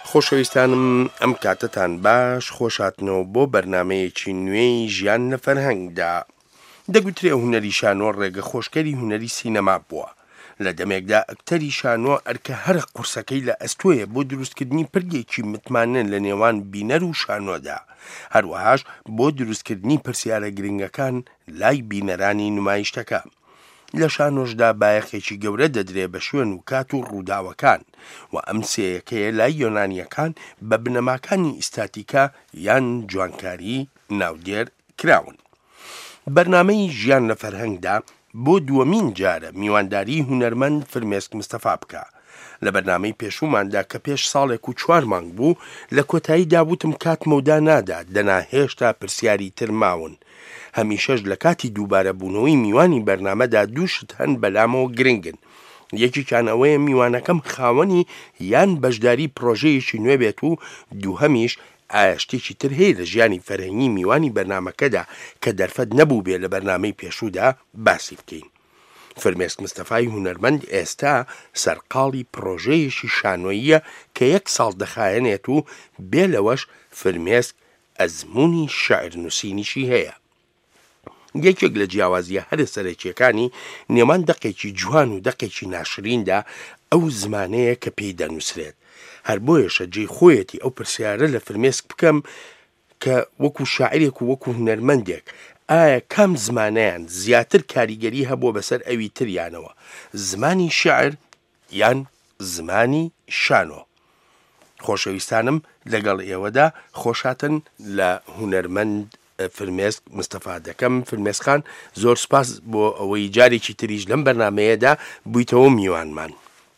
خۆشەویستانم ئەم کاتتان باش خۆشاتنەوە بۆ بەرنمەیەکی نوێی ژیان لە فەرهەنگدا. دەگوترێ هونەری شانۆ ڕێگە خۆشکەری هونەری سینەما بووە. لە دەمێکدا ئەکتەری شانۆ ئەرکە هەر قورسەکەی لە ئەستۆیە بۆ دروستکردنی پرگێکی متمانن لە نێوان بینەر و شانۆدا، هەروەهاش بۆ دروستکردنی پرسیارە گرنگەکان لای بینەرانی نمایشتەکە. لە شانۆشدا بایەخێکی گەورە دەدرێ بە شوێن و کات و ڕووداوەکان و ئەم سێیەکەیە لای یۆنانیەکان بە بنەماکانی ئیستاتیکا یان جوانکاری ناودێر کراون. بەرنامەی ژیان لە فەرهەنگدا بۆ دووەمین جارە میوانداری هونەرمەند فرمێسک مستەفا بکە. لە بەرنامەی پێشووماندا کە پێش ساڵێک و 4 مانگ بوو لە کۆتاییدا وتم کاتمەودا نادا، دەنا هێشتا پرسیاری تر ماون. هەمیشەش لە کاتی دووبارە بوونەوەی میوانی بەرنامەدا دووشت هەن بەلامەوە گرنگن. یەکیان ئەوەیە میوانەکەم خاوەنی یان بەشداری پرۆژەیەکی نوێ بێت و دووهەمیش ئایا شتێکی تر هەیە لە ژیانی فەرهەنگی میوانی بەرنامەکەدا کە دەرفەت نەبوو بێ لە بەرنامەی پێشوودا باسی بکەین. فرمێسک مستەفای هونەرمەند ئێستا سەرقاڵی پرۆژەیەکی شانۆییە کە 1 ساڵ دەخایەنێت و بێ لەوەش فرمێسک ئەزموونی شاعرنووسینیشی هەیە. یەکێک لە جیاوازیە هەرە سەرەکیەکانی نێوان دەقێکی جوان و دەقێکی ناشریندا ئەو زمانەیە کە پێی دەنووسرێت. هەر بۆیەشە جێی خۆیەتی ئەو پرسیارە لە فرمێسک بکەم کە وەکو شاعرێک و وەکو هونەرمەندێک ئایا کام زمانەیان زیاتر کاریگەری هەبووە بەسەر ئەوی تریانەوە، زمانی شعر یان زمانی شانۆ؟ خۆشەویستانم لەگەڵ ئێوەدا خۆشاتن لە هونەرمەند فرمێسک مستەفا دەکەم. فرمێسخان زۆر سپاس بۆ ئەوەی جارێکی تریش لەم بەرنامەیەدا بوویتەوە میوانمان.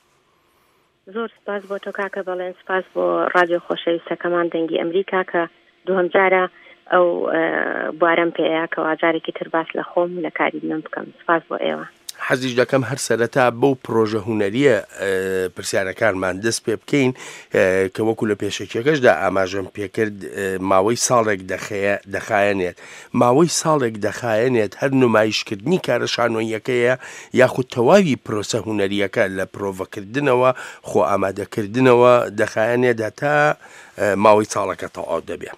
زۆر سپاس بۆ تۆ کاکە بەڵێن، سپاس بۆ ڕادیۆ خۆشەویستەکەمان دەنگی ئەمریکا کە دووهەم جارە ئەو بوارەم پێەیە کەوا جارێکی تر باس لە خۆم لە کاری من بکەم. سپاس بۆ ئێوە. حەزیش دەکەم هەر سەرەتا بەو پرۆژە هونەریە پرسیارەکانمان دەست پێ بکەین کە وەکو لە پێشەکیەکەشدا ئاماژەم پێکرد ماوەی ساڵێک دەخایەنێت. ماوەی ساڵێک دەخایەنێت هەر نمایشکردنی کارە شانۆیەکەیە یاخود تەواوی پرۆسە هونەریەکە لە پرۆڤەکردنەوە خۆ ئامادەکردنەوە دەخایەنێت تا ماوەی ساڵەکە تەواو دەبێت؟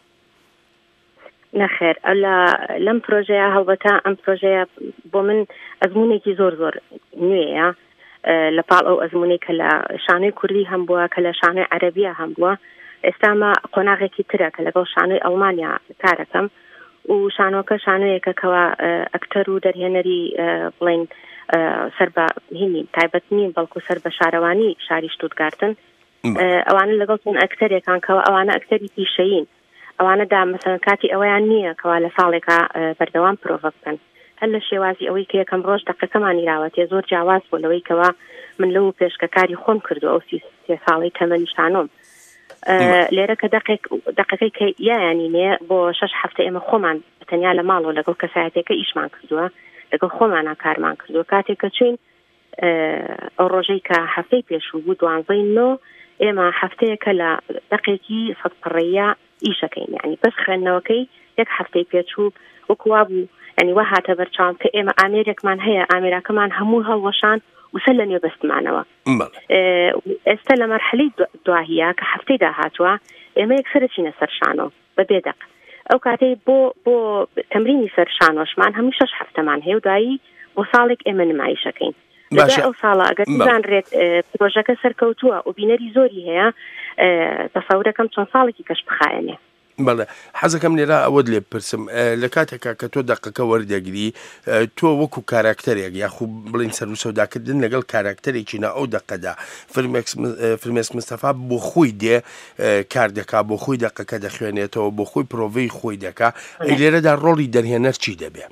نەخێر، لەم پرۆژەیە هەڵبەتە ئەم پرۆژەیە بۆ من ئەزمونێکی زۆر نوێیە لەپاڵ ئەو ئەزمونەی کە لە شانۆی کوردی هەم بووە کە لە شانۆی عەرەبیە هەم بووە. ئێستامە قۆناغێکی ترە کە لەگەڵ شانۆی ئەڵمانیا کارەکەم و شانۆکە شانۆیەکە کەوا ئەکتەر و دەرهێنەری بڵێن سەر بە هینی تایبەت نین بەڵکو سەر بە شارەوانی شاری شتوتگارتن. ئەوانە لەگەڵ ئەکتەرێکان کەوا ئەوانە ئەکتەری پیشەیین، ئەوانەدا مەسەڵەن کاتی ئەوەیان نییە کەوا لە ساڵێکە بەردەوام پرۆڤە بکەن. هەر لە شێوازی ئەوەی کە یەکەم ڕۆژ دەقەکەمانی راوەتێ زۆر جیاواز بوو لەوەی کەوا من لەو پێشکەکاری خۆم کردو ئەو 3 ساڵی تەمەنی شانۆم. لێرە کە دەقەکەی کە یانی نێ بۆ 6 هەفتە ئێمە خۆمان تەنیا لە ماڵەوە لەگەڵ کەسایەتێکە ئیشمان کردووە، لەگەڵ خۆمانە کارمان کردووە. کاتێک کە چوین ئەو ڕۆژەی کە هەفتەی پێشوو بوو 12 ئێمە هەفتەیەکە لە دەقێکی 100% ئیشەکەین، یعنی بەس خوێندنەوەکەی 1 هەفتەی پێچوو وەکوا بوو، ینی وا هاتە بەرچاوم کە ئێمە ئامێرێکمان هەیە، ئامێراکەمان هەموو هەڵوەشان وسەر لە نێو بەستمانەوە. ئێستا لە مەرحەلەی دواهەیە کە هەفتەی داهاتووە ئێمە یەکسەرە چینە سەر شانۆ بە بێدەق. ئەو کاتەی بۆ تەمرینی سەر شانۆشمان هەموو 6 هەفتەمان هەیە و دوایی بۆ ساڵێک ئێمە نمایشەکەین. لەدای ئەو ساڵە ئەگەر بزانرێت پرۆژەکە سەرکەوتووە و بینەری زۆری هەیە، تەسەورەکەم چەند ساڵێکی کەش بخایەنێ. بەڵێ، حەزەکەم لێرە ئەوەت لێ پرسم لە کاتێکا کە تۆ دەقەکە وەردەگری، تۆ وەکو کاراکتەرێک یاخوو بڵین سەر و سەوداکردن لەگەڵ کاراکتەرێکی نە ئەو دەقەدا فرمێسک مستەفا بۆ خۆی دێ کار دەکا، بۆ خۆی دەقەکە دەخوێنێتەوە، بۆ خۆی پرۆڤەی خۆی دەکا. ئەی لێرەدا ڕۆڵی دەرهێنەر چی دەبێ؟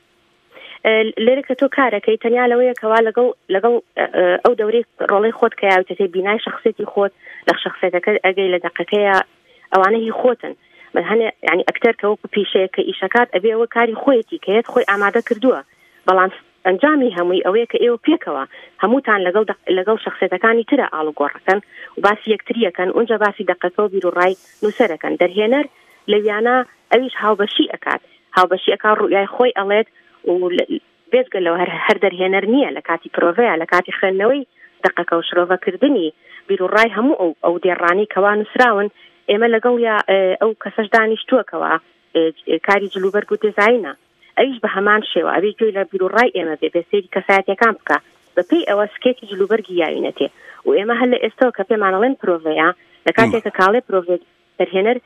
لێرە کە تۆ کارەکەی تەنیا لەوەیە کەوا لەگەڵ ئەو دەورەی ڕۆڵەی خۆت کە یاوتێ بینای شخصێتی خۆت لە شخصێتەکە ئەگەی لە دەقەکەیە ئەوانە هی خۆتن. هەنێ ینی ئەکتەر کە وەکو پیشەیە کە ئیشەکات ئەبێ ئەوە کاری خۆیەتی کە خۆی ئامادە کردووە، بەڵام ئەنجامی هەمووی ئەوەیە کە ئێوە پێکەوە هەمووتان لەگەڵ شخصێتەکانی ترە ئاڵوگۆڕەکەن و باسی یەکتریەکەن، اونجا باسی دەقەکە و بیرروڕای نووسەرەکەن. دەرهێنەر لەویانە ئەویش هاوبەشی ئەکات، هاوبەشی ئەکات ڕوئای خۆی ئەڵێت و بێزگە لەوە هەر دەرهێنەر نییە لە کاتی پرۆڤەیە، لە کاتی خوێندنەوەی دقەکە و شرۆڤەکردنی بیرروڕای هەموو ئەو دێڕانی کەوا نووسراون ئێمە لەگەڵ یا ئەو کەسەش دانیشتووەکەوە کاری جلوبەرگ و دزاینە ئەویش بە هەمان شێوە ئەوێ گوێی لە بیرروڕای ئێمە بێ سێری کەسایەتەکان بکە بەپێی ئەوە سکێتی جلوبەرگی یاوینەتێ و ئێمە هەر لە ئێستەوە کە پێمانەڵێن پرۆڤەیە لە کاتێکە کاڵێ پرۆڤێ دەرهێنەر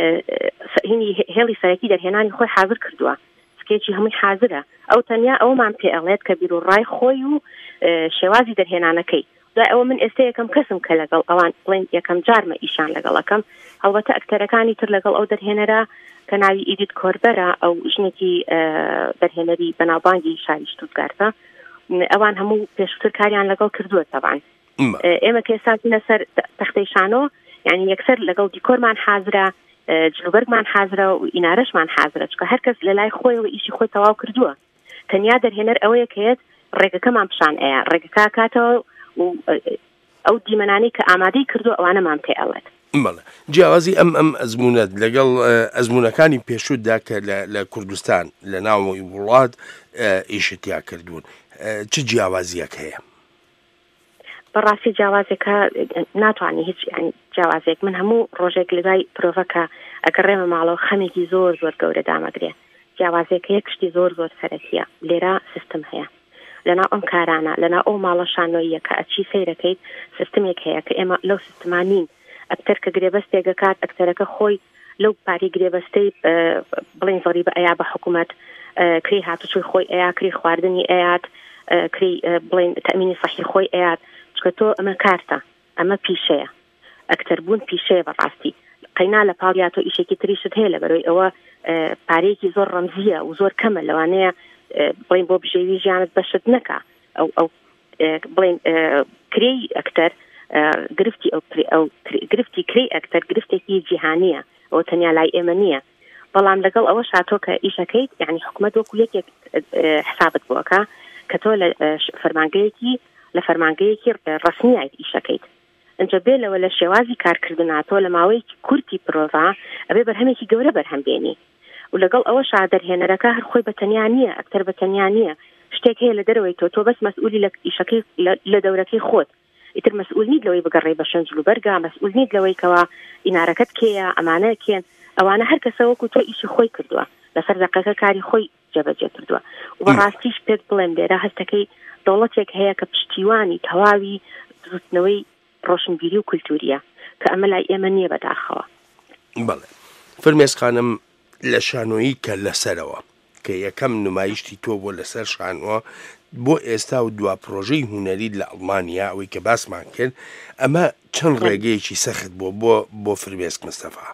هێڵی سەرەکی دەرهێنانی خۆی حاضر کردووە سکێتی هەمووی حاضرە ئەو تەنیا ئەومان پێ ئەڵێت کە بیرروڕای خۆی و شێوازی دەرهێنانەکەی دوای ئەوە من ئێستا یەکەم کەسم کە لەگەڵ ئەوان بڵێن یەکەم جارمە ئیشان لەگەڵەکەم هەڵبەتە ئەکتەرەکانی تر لەگەڵ ئەو دەرهێنەرە کە ناوی ئیدیت کۆربەرە ئەو ژنێکی دەرهێنەری بەناوبانگی شاری شتوتگارتە ئەوان هەموو پێشتر کاریان لەگەڵ کردووە تەبان ئێمە کە ئێستا سەر تەختەی شانۆ یعنی یەکسەر لەگەڵ دیکۆرمان حازرە جلوبەرگمان حازرە و ئینارەشمان حازرە چکە هەر کەس لە لای خۆیەوە ئیشی خۆی تەواو کردووە تەنیا دەرهێنەر ئەوەیە کەیت ڕێگەکەمان پیشان ئەیە ڕێگەکە کاتەوە و ئەو دیمەنانەی کە ئامادەی کردو ئەوانەمان پێ ئەڵێت بەڵێ جیاوازی ئەم ئەزمونەت لەگەڵ ئەزمونەکانی پێشووتدا کە لە کوردستان لە ناوی وڵات ئیشتیا کردوون چ جیاوازیەک هەیە بەڕاستی جیاوازێکە ناتوانانی هیچ جیاوازێک من هەموو ڕۆژێک لەدای پرۆڤەکە ئەگەڕێمە ماڵەوە خەمێکی زۆر گەورە دامەگرێ جیاوازێکە یەک شتی زۆر سەرەکیە لێرە سیستم هەیە لەناو ئەم کارانە لەناو ئەو ماڵە شانۆییە کە ئەچی سەیرەکەیت سیستمێک هەیە کە ئێمە لەو سیستمانین ئەکتەر کە گرێبەستێک کات ئەکتەرەکە خۆی لەو پاری گرێبەستەی بڵین زۆری بە ئەیا بە حکوومەت کری هاتوچوی خۆی ئەیا کری خواردنی ئەیات کری بڵین تەمینی صحی خۆی ئەیات چکە تۆ ئەمە کارتە ئەمە پیشەیە ئەکتەر بوون پیشەیە بەڕاستی قەینا لە پاڵیا تۆ ئیشێکی تریشت هەیە لەبەرەوەی ئەوە پارەیەکی زۆر ڕەمزیە و زۆر کەمە لەوانەیە بڵین بۆ بژێوی ژیانت بەشت نەکا ئەو بڵین کری ئەکتەر گرفتی کری ئەکتەر گرفتێکی جیهانیە ئەو تەنیا لای ئێمە نییە بەڵام لەگەڵ ئەوە شاتۆ کە ئیشەکەیت یعنی حکوومەت وەکو یەکێک حسابت بووەکە کە تۆ لە فەرمانگەیەکی ڕسمیایت ئیشەکەیت ئەنجە بێ لەوە لە شێوازی کارکردناتۆ لە ماوەیەکی کورتی پرۆڤا ئەبێ بەرهەمێکی گەورە بەرهەمبێنی و لەگەڵ ئەوە شادەرهێنەرەکە هەر خۆی بەتەنیا نییە ئەکتەر بەتەنیا نییە شتێک هەیە لە دەرەوەی تۆ بەس مەسئولی لە ئیشەکەی لە دەورەکەی خۆت ئیتر مەسئول نیت لەوەی بگەڕێ بە شەنج لوبەرگا مەسئول نیت لەوەی کەوا ئینارەکەت کێیە ئەمانە کێن ئەوانە هەر کەسە وەکو تۆ ئیشی خۆی کردووە لەسەر دەقەکە کاری خۆی جێبەجێ کردووە و بەڕاستیش پێت بڵێم لێرە هەستەکەی دەوڵەتێک هەیە کە پشتیوانی تەواوی دروستنەوەی ڕۆشنبیری و کولتوریە کە ئەمە لای ئێمە نییە بەداخەوە بەڵێ فرمێس خانم لە شانۆیی کە لەسەرەوە کە یەکەم نمایشتی تۆ بۆ لەسەر شانوە بۆ ئێستا و دوا پرۆژەی هونەری لە ئەڵمانیا ئەوەی کە باسمان کرد ئەمە چەند ڕێگەیەکی سەخت بۆ فرمێسک مستەفا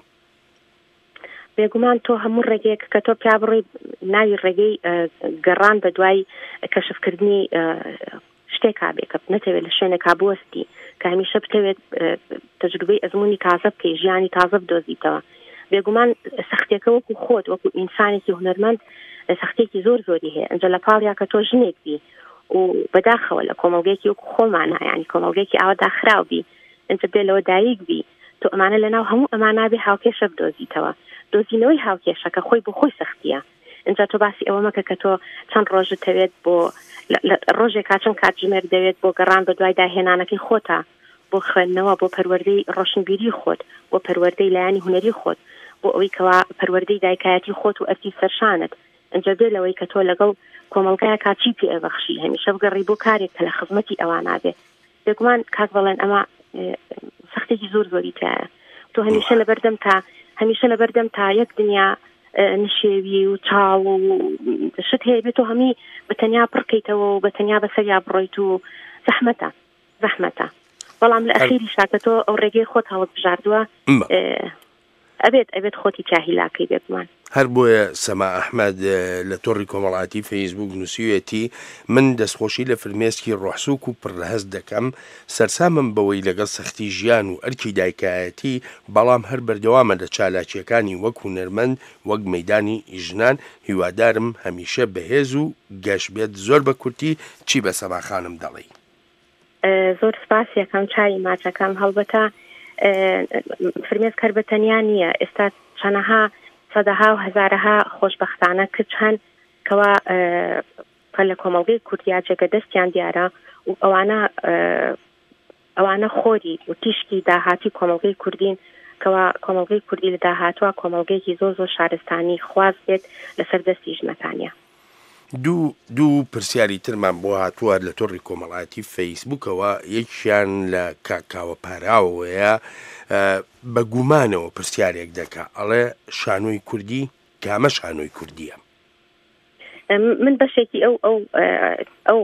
بێگومان تۆ هەموو ڕێگەیەک کە تۆ پیا بڕی ناوی ڕێگەی گەڕان بە دوای کەشفکردنی شتێکا بێ کە نەتەوێت لە شوێنێکا بوەستی کە هەمیشە بتەوێت تەجروبەی ئەزمموی تازە بکەی ژیانی تازە بدۆزیتەوە بێگومان سەختیەکە وەکو خۆت وەکو ئینسانێکی هونەرمەند سەختێکی زۆری هەیە ئەنجە لە پاڵیا کە تۆ ژنێک بی و بەداخەوە لە کۆمەڵگەیەکی وەکو خۆمانە ینی کۆمەڵگەیەکی ئاوا داخراو بی ئەنجە بێ لەوە دایک بی تۆ ئەمانە لەناو هەموو ئەمانابێ هاوکێشە بدۆزیتەوە دۆزینەوەی هاوکێشەکە خۆی بۆ خۆی سەختیە ئەنجا تۆ باسی ئەوە مەکە کە تۆ چەند ڕۆژت دەوێت بۆ ڕۆژێک چەند کاتژمێر دەوێت بۆ گەڕان بە دوای داهێنانەکەی خۆتە بۆ خوێندنەوە بۆ پەروەردەی ڕۆشنبیری خۆت بۆ پەروەردەی لایانی هونەری خۆت بۆ ئەوەی کەوا پەروەردەی دایکایەتی خۆت و ئەرکی سەرشانت ئەنجا بێ لەوەی کە تۆ لەگەڵ کۆمەڵگەیە کاچی پێ ئەبەخشی هەمیشە بگەڕی بۆ کارێک کە لە خزمەتی ئەوان نابێ بێگومان کاک بەڵێن ئەمە سەختێکی زۆری تایە تۆ هەمیشە لە بەردەم تا یەک دنیا نشێوی و چاڵ و شت هەیە بێت تۆ هەمی بەتەنیا پڕکەیتەوە و بەتەنیا بەسەریا بڕۆیت و زەحمەتە بەڵام لە ئەخیری شاکە تۆ ئەو ڕێگەی خۆت هەڵت بژاردووە ئەبێت خۆتی چاهیلاکەی بێتمان هەر بۆیە سەما ئەحمەد لە تۆڕی کۆمەڵاتی فەیسبوک نووسیوێتی من دەستخۆشی لە فرمێسکی ڕۆحسووک و پڕلەهەست دەکەم سەرسامم بەوەی لەگەڵ سەختی ژیان و ئەرکی دایکایەتی بەڵام هەر بەردەوامە لە چالاکیەکانی وەک هونەرمەند وەک مەیدانی ژنان هیوادارم هەمیشە بەهێز و گەشت بێت زۆر بە کورتی چی بە سەما خانم دەڵێ زۆر سپاس یەکەم چای ماچەکەم هەڵبەتە فرمێس کار بەتەنیا نییە ئێستا چەنەها سەدەها و هەزارەها خۆشبەختانە کچ هەن کەوا کە لە کۆمەڵگەی کوردیا جێگە دەستیان دیارە و ئەوانە خۆری و تیشکی داهاتی کۆمەڵگەی کوردین کەوا کۆمەڵگەی کوردی لە داهاتوە کۆمەڵگەیەکی زۆر شارستانی خواز بێت لەسەر دەستی ژنەکانیە. دوو پرسیاری ترمان بۆ هاتووە لە تۆڕی کۆمەڵایەتی فەیسبووکەوە، یەکیان لە کاکاوە پاراوەیە بە گومانەوە پرسیارێک دەکا، ئەڵێ شانۆی کوردی کامە شانۆی کوردیە؟ من بەشێکی ئەو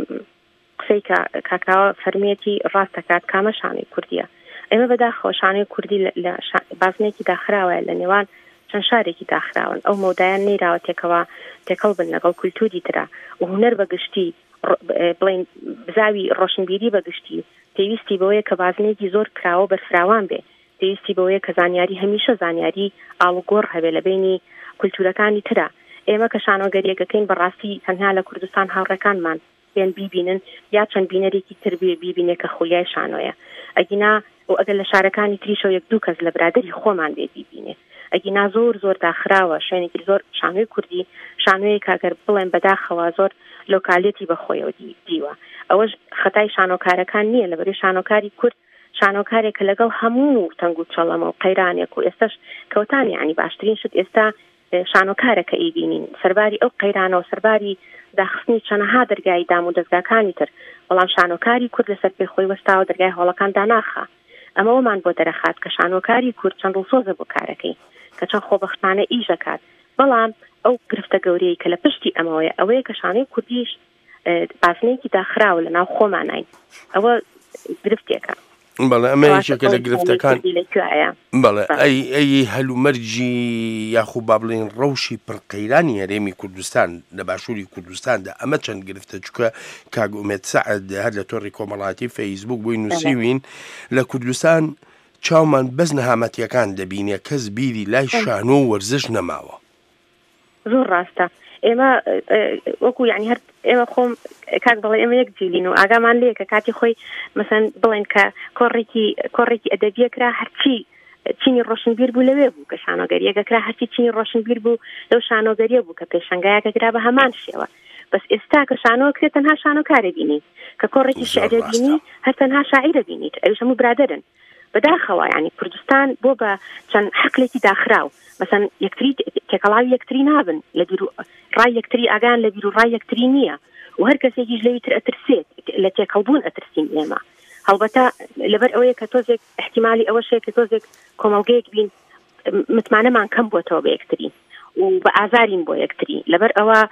قسەی کاکاوە فەرمیەتی ڕاست دەکات، کامە شانۆی کوردیە. ئێمە بەداخەوە شانۆی کوردی لە بازنێکی داخراوە لە نێوان چەند شارێکی داخراون، ئەو مەودایان نەیراوە تێکەڵ بن لەگەڵ کولتوری ترا و هونەر بەگشتی بڵین بزاوی ڕۆشنبیری بەگشتی پێویستی بەوەیە کە بازنێکی زۆر کراوە بەرفراوان بێ، پێویستی بەوەیە کە زانیاری هەمیشە زانیاری ئاڵوگۆڕ هەبێ لە بینی کولتورەکانی ترا. ئێمە کە شانۆگەریەکەکەین بەڕاستی تەنها لە کوردستان هاوڕێکانمان بێن بیبینن یا چەند بینەرێکی تر بیبینێ کە خولیای شانۆیە، ئەگینا و ئەگەر لە شارەکانی تریشە یەک دوو کەس لە برادری خۆمان بێ بیبینێ، ئەگینا زۆر داخراوە شوێنێکی زۆر شانۆی کوردی شانۆیە کاگەر بڵێن بەداخەوە زۆر لۆکالێتی بەخۆیەوە دیوە. ئەوەش خەتای شانۆکارەکان نییە، لەبەرەی شانۆکاری کورد شانۆکارێکە لەگەڵ هەموو تەنگ و چەڵەمە و قەیرانێک و ئێستاش کەوتانی ینی باشترین شت ئێستا شانۆکارەکە ئیبینین سەرباری ئەو قەیرانەوە سەرباری داخستنی چەنەها دەرگای دام و دەستگاکانی تر، بەڵام شانۆکاری کورد لەسەر پێ خۆی وەستاوە دەرگای هەوڵەکان داناخە. ئەمەوەمان بۆ دەرەخات کە شانۆکاری کورد چەند ڕووسۆزە بۆ کارەکەی کە چەند خۆبەخشانە ئیژەکات، بەڵام ئەو گرفتە گەورەی کە لە پشتی ئەمەوەیە ئەوەیە کە شانۆی کوردیش باسنێکی داخراوە لە ناو خۆمانین، ئەوە گرفتێکە. بەڵێ ئەمە یەکێکە لە گرفتەکان. بەڵێ ئەی هەلومەرجی یاخوو با بڵێن ڕەوشی پڕقەیرانی هەرێمی کوردستان لە باشووری کوردستاندا ئەمە چەند گرفتە، چکە کاک ئومێد سەعد هەر لە تۆڕی کۆمەڵایەتی فەیسبووک بووی نووسیوین لە کوردستان چاومان بەس نەهامەتیەکان دەبینێ، کەس بیری لای شانۆ و وەرزش نەماوە. زۆر ڕاستە. ئێمە وەکو یعنی هەر ئێمە خۆم کاک بڵێ ئێمە یەک جیلین و ئاگامان لێ کە کاتی خۆی مەسەن بڵێن کە کۆڕێکی ئەدەبیەکرا هەرچی چینی ڕۆشنبیر بوو لەوێ بوو کە شانۆگەریەکەکرا هەرچی چینی ڕۆشنبیر بوو لەو شانۆگەریە بوو کە پێشەنگایەکەکرا بە هەمان شێوە. بەس ئێستا کە شانۆکرێت تەنها شانۆکارە بینی، کە کۆڕێکی شعرە بینی هەر تەنها شاعیرە بینیت، ئەویش هەموو برادەرن بەداخەوە. ینی کوردستان بۆ بە چەند حەقلێکی داخراو مثلا یەکتری تێکەڵاوی یەکتری نابن لە بیر و ڕای یەکتری ئاگان لە بیر و ڕای یەکتری نییە و هەر کەسێکیش لەوی تر ئەترسێت لە تێکەڵبوون ئەترسین ئێمە. هەڵبەتە لەبەر ئەوەیە کە تۆزێک احتیمالی ئەوەشەیە کە تۆزێک کۆمەڵگەیەک بین متمانەمان کەم بۆتەوە بە یەکتری و بە ئازارین بۆ یەکتری، لەبەر ئەوە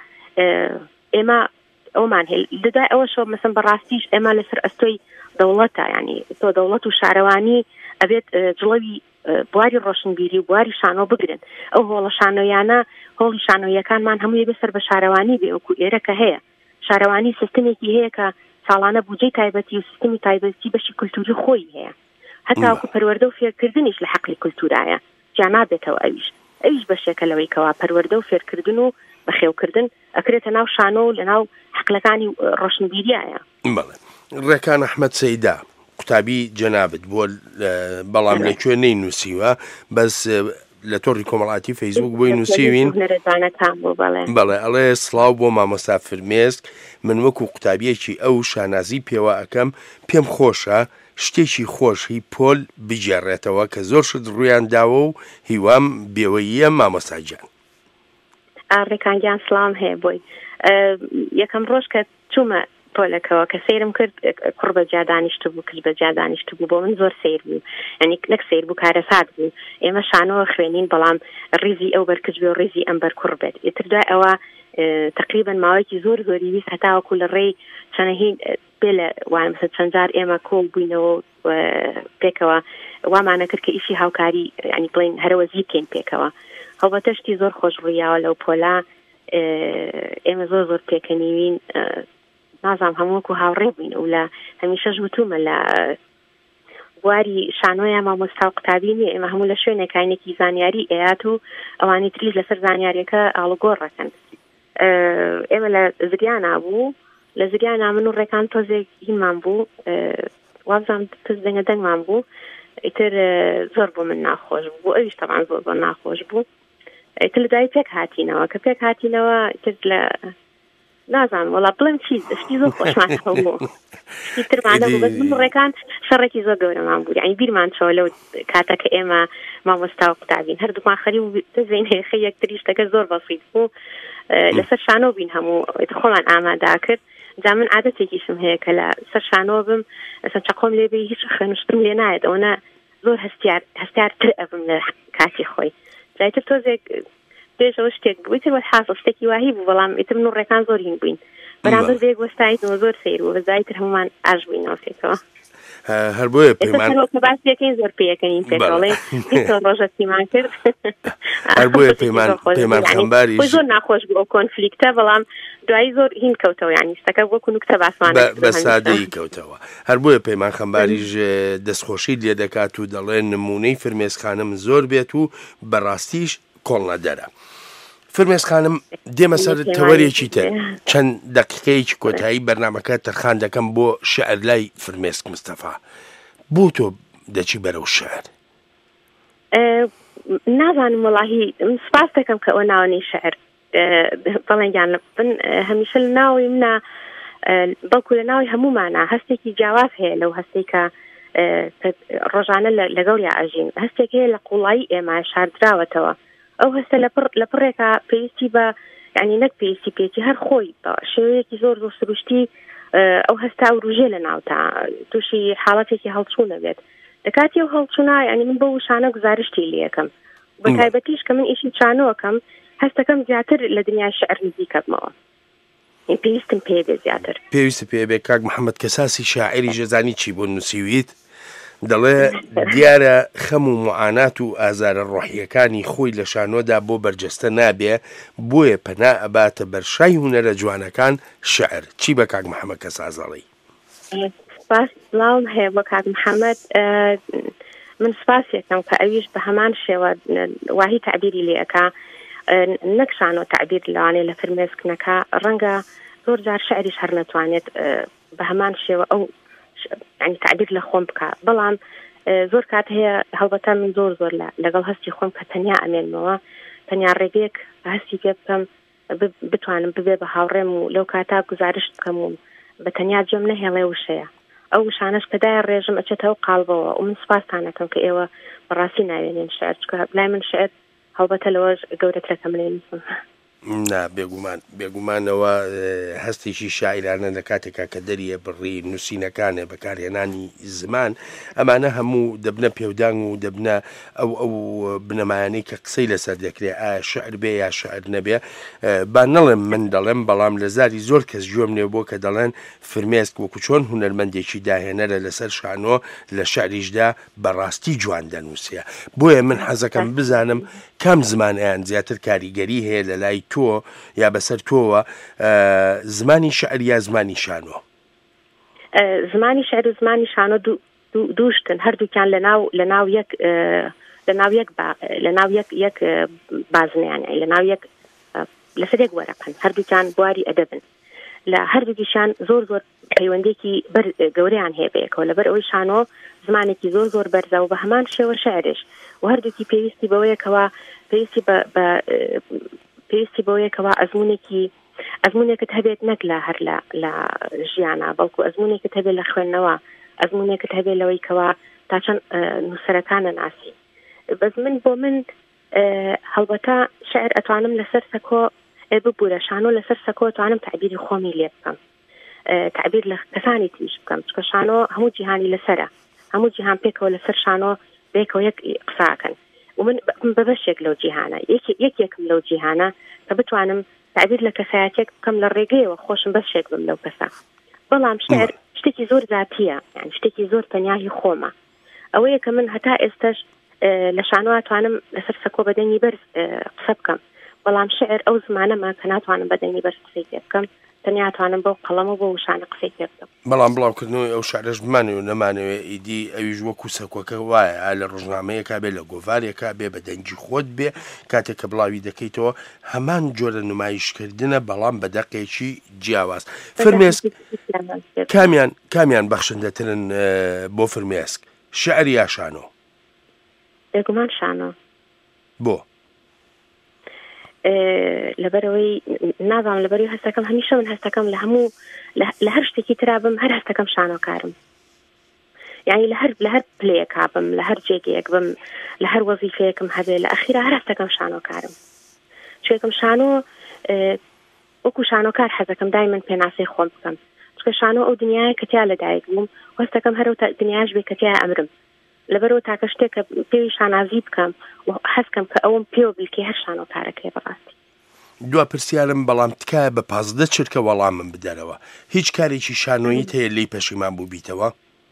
ئێمە ئەومان هێل لەدای ئەوەشەوە مەسەن بەڕاستیش ئێمە لەسەر ئەستۆی دەوڵەتە، ینی تۆ دەوڵەت و شارەوانی ئەبێت جڵەوی بواری ڕۆشنبیری و بواری شانۆ بگرن. ئەو هۆڵە شانۆیانە هۆڵی شانۆیەکانمان هەمووی بەسەر بە شارەوانی بێ، وەکو ئێرە کە هەیە شارەوانی سیستمێکی هەیە کە ساڵانە بودجەی تایبەتی و سیستمی تایبەتی بەشی کولتوری خۆی هەیە، هەتا وەکو پەروەردە و فێرکردنیش لە حەقلی کولتورایە جا نابێتەوە. ئەویش بەشێکە لەوەی کەوا پەروەردە و فێرکردن و بەخێوکردن ئەکرێتە ناو شانۆ و لە ناو حەقلەکانی ڕۆشنبیریایە. بەڵێ ڕێکان ئەحمەد سەیدا قوتابی جەنابەت بۆ بەڵام لەکوێ نەینووسیوە، بەس لە تۆڕی کۆمەڵایەتی فەیسبووک بۆی نووسیوین. بەڵێ ئەڵێ سڵاو بۆ مامۆستا فرمێسک، من وەکو قوتابیەکی ئەو شانازی پێوە ئەەکەم، پێم خۆشە شتێکی خۆشی پۆل بجێڕێتەوە کە زۆر شت ڕوویان داوە و هیوام بێوەییە مامۆستاجان. ڕێکانگیان سڵام هەیە بۆی یەکەم ڕۆژ کە چوومە پۆلەکەوە کە سیرم کرد کوڕ بەجیا دانیشت بوو، کچ بەجیا دانیشت بوو، بۆ من زۆر سیر بوو، ینی نەک سیر بوو کارەسات بوو. ئێمە شانۆوە خوێنین بەڵام ڕیزی ئەو بەرکچ بێ و ڕیزی ئەم بەر کوڕ بێت. ئیتر دوای ئەوە تقریبا ماوەیەکی زۆری ویست هەتاوەکو لە ڕێی چەنەهین بێ لە وانە مەسەن چەند جار ئێمە کۆڵ بووینەوە پێکەوە وامانە کرد کە ئیشی هاوکاری ینی بڵین هەرەوەزی بکەین پێکەوە. هەڵبەتە شتی زۆر خۆش ڕوویاوە لەو پۆلا، ئێمە زۆر پێکەنیوین، نازام هەمووەکو هاوڕێ بووین و لە هەمیشەش وتومە لە بواری شانۆیان مامۆستا و قوتابی نیە، ئێمە هەموو لە شوێنێکینێکی زانیاری ئەیات و ئەوانی تریش لەسەر زانیاریەکە ئاڵوگۆڕەکەن. ئێمە لە زریانە بوو، لە زریانە من و ڕێکان تۆزێک هینمان بوو، وابزانم پس دەنگە دەنگمان بوو، ئیتر زۆر بۆ من ناخۆش بوو، ئەویش تەمان زۆر ناخۆش بوو. ئیتر لەدای پێک هاتینەوە کە پێک هاتینەوە ئیتر لە نازانم وڵا بڵێم شتی زۆر خۆشمان هەبوو ترمانە بوو بەس من ڕێکان شەڕێکی زۆر گەورەمان بوو یعنی بیرمان چۆ لەو کاتەکە ئێمە مامۆستا و قوتابین هەردوومان خەری و دەزین هێخە یەکتری شتەکە زۆر بەسیط بوو لەسەر شانۆ بین هەموو خۆمان ئامادا کرد جا من عادەتێکیشم هەیە کە لە سەر شانۆ بم ئەسەن چەقۆم لێ بێ هیچ خوێنوشتم لێ نایێت ئەوەنە زۆر هەستیارتر ئەبم لە کاتی خۆی جایتر تۆزێک پێشەوە شتێک بوو ئیتر وەحاسە شتێکی واهی بوو بەڵام ئیتر من و ڕێکان زۆر هین بووین بەرامبەر بێک وەستایتەوە زۆر سەیر بوو بەزایتر هەمومان ئاژ بووینەوە پێکەوە هەر بۆیە پەیمان باسیەکەی زۆر پێەکەین پێڵێ ڕۆژەتیمان کرد هەر بۆیە پەیمان خەمباری زۆر ناخۆش بوو ئەو کۆنفلیکتە بەڵام دوایی زۆر هین کەوتەوە یانی شتەکە وەکو نوکتە باسمان بە سادەیی کەوتەوە هەر بۆیە پەیمان خەمباریش دەستخۆشی لێ دەکات و دەڵێن نمونەی فرمێسخانم زۆر بێت و بەڕاستیش کۆڵنە دەرە فرمێس خانم دێمە سەر تەوەرێکی تر چەند دەقیقەیەکی کۆتایی بەرنامەکە تەرخان دەکەم بۆ شعر لای فرمێسک مستەفا بۆ تۆ دەچی بەرەو شعر نازانم وەڵاهی سپاس دەکەم کە ئەوە ناوەنەی شعر بەڵێنگیان بن هەمیشە لە ناوی منە بەڵکو لە ناوی هەمومانە هەستێکی جیاواز هەیە لەو هەستەی کە ڕۆژانە لەگەڵیا ئەژین هەستێک هەیە لە قوڵایی ئێمە شاردراوەتەوە ئەو هەستە لە پڕێکە پێویستی بە یعنی نەک پێویستی پێکی هەر خۆی بە شێوەیەکی زۆر زۆر سروشتی ئەو هەستا و ڕژێ لە ناوتا تووشی حاڵەتێکی هەڵچوونە بێت دەکاتی ئەو هەڵچوونە یعنی من بە وشانە گزارشتی لێەکەم بە تایبەتیش کە من ئیشی چانەوەکەم هەستەکەم زیاتر لە دنیای شعر نزیکە بمەوە پێویستم پێ بێ زیاتر پێویستە پێ بێ کاک محەممەد کەساسی شاعری ژەزانی چی بۆ نووسیویت دەڵێ دیارە خەم و معانات و ئازارە ڕۆحیەکانی خۆی لە شانۆدا بۆ بەرجەستە نابێ بۆیە پەنا ئەباتە بەرشای هونەرە جوانەکان شعر چی بە کاک محەممەد کەسازەڵی سپاس بڵاوم هەیە بۆ کاک محەممەد من سپاسێکم کە ئەویش بە هەمان شێوە واهی تعبیری لێەکە نەک شانۆ تعبیر لەوانێ لە فرمێسکنەکە ڕەنگە زۆر جار شعریش هەر نەتوانێت بە هەمان شێوە ئەو يعني تعبير لخوم بكا بلان زور كات هي هلبتا من زور لقل هستي خوم كتنيا أمين موا تنيا ريبيك هستي بيبكم بتوانم ببي بهاورم ولو كاتا گزارش بكم بتنيا جملة هي ليوشيا أو شانش بداية الرجم أشتهو قلبه ومن سباستانكم كإيوه براسي ناوينين شعر بلا من شعر هلبتا لوج قودة لكم لين نا بێگومانەوە هەستێکی شاعرانە لە کاتێکا کە دەریە بڕی نووسینەکانە بەکارهێنانی زمان ئەمانە هەموو دەبنە پێودان و دەبنە ئەو بنەمایانەی کە قسەی لەسەر دەکرێت ئایا شعر بێ یا شعر نەبێ با نەڵێم من دەڵێم بەڵام لە زاری زۆر کەس گوێم لێ بۆ کە دەڵێن فرمێسک وەکو چۆن هونەرمەندێکی داهێنەرە لەسەر شانۆ لە شعریشدا بەڕاستی جوان دەنووسە بۆیە من حەزەکەم بزانم کام زمانیان زیاتر کاریگەری هەیە لە لای تۆ یا بەسەر تۆوە زمانی شعر یا زمانی شانۆ زمانی شعر و زمانی شانۆ دووشتن هەردووکیان لەناو یەک بازنیان لەسەر یەک وەرەقن هەردووکیان بواری ئەدەبن لە هەردووکیشان زۆر پەیوەندێکی گەورەیان هەیە بەیەکەوە لەبەر ئەوەی شانۆ زمانێکی زۆر بەرزە و بە هەمان شێوە شعرش و هەردووکی پێویستی بەوەیەکەوە پێویستی بەوەیەکەوە ئەزمونێکت هەبێت نەک لە ژیانە بەڵکو ئەزمونێکت هەبێت لە خوێندنەوە ئەزمونێکت هەبێت لەوەیکەوە تا چەند نووسەرەکانە ناسی بەس من هەڵبەتە شعر ئەتوانم لەسەر سەکۆ ببوورە شانۆ لەسەر سەکۆ ئەتوانم تعبیری خۆمی لێ بکەم تعبیر لە کەسانی تریش بکەم چکە شانۆ هەموو جیهانی لەسەرە هەموو جیهان پێکەوە لەسەر شانۆ بێکەوە یەک قساکەن ومن بەبەشێک لەو جیهانە یەکێکم لەو جیهانە کە بتوانم تعبیر لە کەسایەتێک بکەم لە ڕێگەیەوە خۆشم بەشێک بم لەو کەسە بەڵام شعر شتێکی زۆر ذاتیە یعنی شتێکی زۆر تەنیایی خۆمە ئەوەیە کە من هەتا ئێستش لە شانۆ ئەتوانم لەسەر سەکۆ بەدەنگی بەرز قسە بکەم بەڵام شعر ئەو زمانەمە کە ناتوانم بەدەنگی بەرز قسەی پێ بکەم تەنیا توانم بۆ قەڵەمە بۆ وشانە قسەی پێ بکەم بەڵام بڵاوکردنەوەی ئەو شعرش بمانەوە نەمانەوێ ئیدی ئەویش وەکو سەکۆکە وایە لە ڕۆژنامەیەکا بێ لە گۆڤارێکا بێ بە دەنگی خۆت بێ کاتێک کە بڵاوی دەکەیتەوە هەمان جۆرە نمایشکردنە بەڵام بە دەقێکی جیاواز فرمێسک کامیان بەخشندەترن بۆ فرمێسک شعر یا شانۆ بێگومان شانۆ بۆ لەبەرەوەی نازانم لەبەری هەستەکەم هەمیشە من هەستەکەم لە هەموو لە هەر شتێکی ترابم هەر هەستەکەم شانۆکارم یعنی لە هەر پلەیەک بم لە هەر جێگەیەک بم لە هەر وەزیفەیەکم هەبێ لە ئەخیرا هەر هەستەکەم شانۆکارم شوێکم شانۆ وەکو شانۆکار حەزەکەم دای من پێناسەی خۆم بکەم چکە شانۆ ئەو دنیاە کەتیا لەدایک بووم هەستەکەم هەرو دنیاش بێ کەتیا ئەمرم لەبەرەوە تاکە شتێکە پێوی شانازی بکەم و حەزکەم کە ئەوم پێوە بلکێ هەر شانۆکارەکەی بەڕاستی دوا پرسیارم بەڵام تکایە بە 15 چرکە وەڵامم بدەرەوە هیچ کارێکی شانۆییت هەیە لی پەشیمان بوو بیتەوە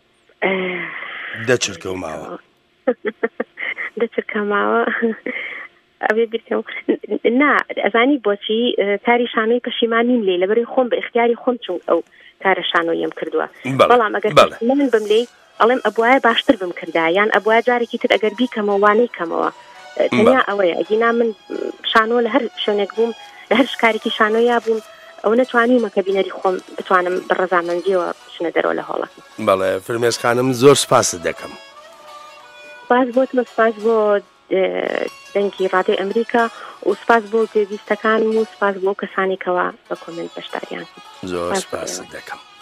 10 چرکە و ماوە 10 چرکە ماوە ئەوێ بیرکەم نا ئەزانی بۆچی کاری شانۆی پەشیمانیم لێ لەبەرەوەی خۆم بە اختیاری خۆم چوون ئەو کارە شانۆییم کردووە بەڵام ئەگەر من بم لێ ئەڵێم ئەبوایە باشتر بم کردا یان ئەبوایە جارێکی تر ئەگەر بیکەمەوە وانەی کەمەوە دنیا ئەوەیە ئەگینا من شانۆ لە هەر شوێنێک بووم لە هەر شکارێکی شانۆیا بووم ئەو نەتوانیمە کە بینەری خۆم بتوانم بەڕەزامەندیەوە بچنە دەرەوە لە هەوڵەکەم بەڵێ فرمێز خانم زۆر سپاست دەکەم سپاس بۆتمە سپاس بۆ دەنگی ڕادیۆی ئەمریکا و سپاس بۆ گوێبیستەکانم و سپاس بۆ کەسانی کەوا بە کۆمنت بەشداریان زۆر سپاست دەکەم